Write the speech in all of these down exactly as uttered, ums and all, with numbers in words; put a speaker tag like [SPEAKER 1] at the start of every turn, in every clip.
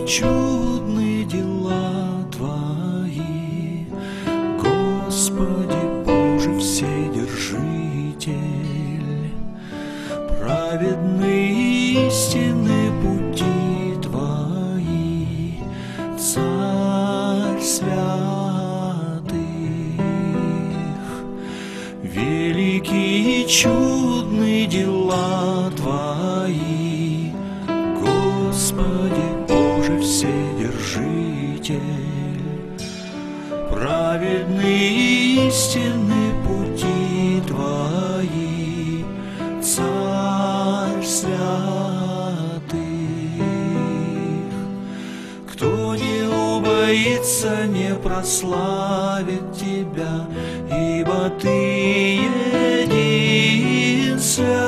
[SPEAKER 1] чудны дела Твои, Господи Боже Вседержитель. Праведны истины пути Твои, Царь святых. Великие и чудны дела Твои, Господи Боже Вседержитель. Праведны истины пути Твои, Царь святых. Кто не убоится, не прославит Тебя, ибо Ты един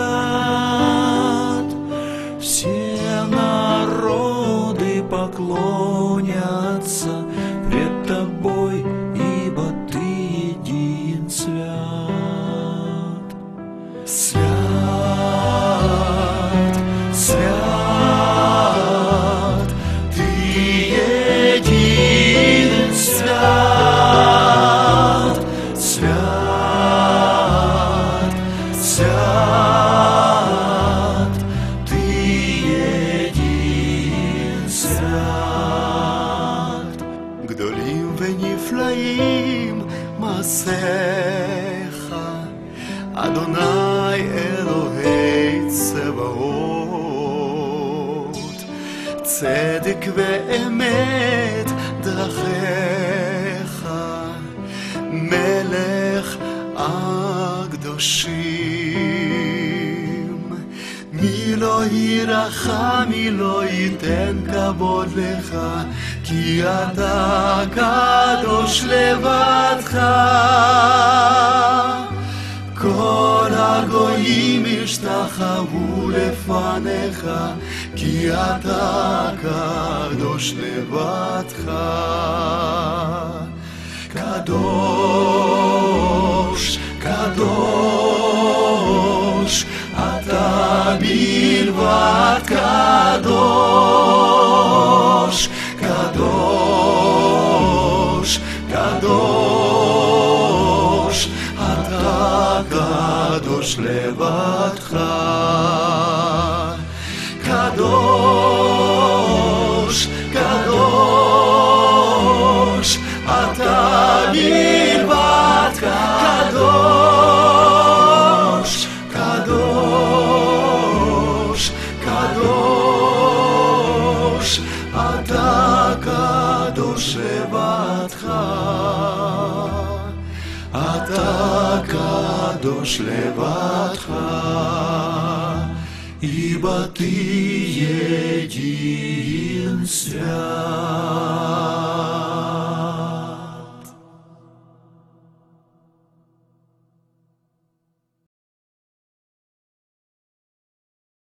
[SPEAKER 1] свят. Все народы поклонятся пред Тобой, ибо Ты един свят. Свят, свят, Ты един свят. Свят, свят, Ты един свят.
[SPEAKER 2] גדולים ונפלאים מעשיך, אדוני אלוהי צבאות. צדק ואמת דרכיך, מלך הקדושים. מי לא יירחם, מי לא ייתן כבוד לך, כי אתה קדוש לבדך. כל הגויים ישתחוו לפניך, כי אתה קדוש לבדך. קדוש, קדוש, אתה בלבד קדוש. קדוש, קדוש, אתה קדוש לבדך. קדוש, קדוש, אתה בלבד קדוש. קדוש, קדוש, אתה קדוש לבדך. אתה קדוש לבדך, ибо Ты един свят.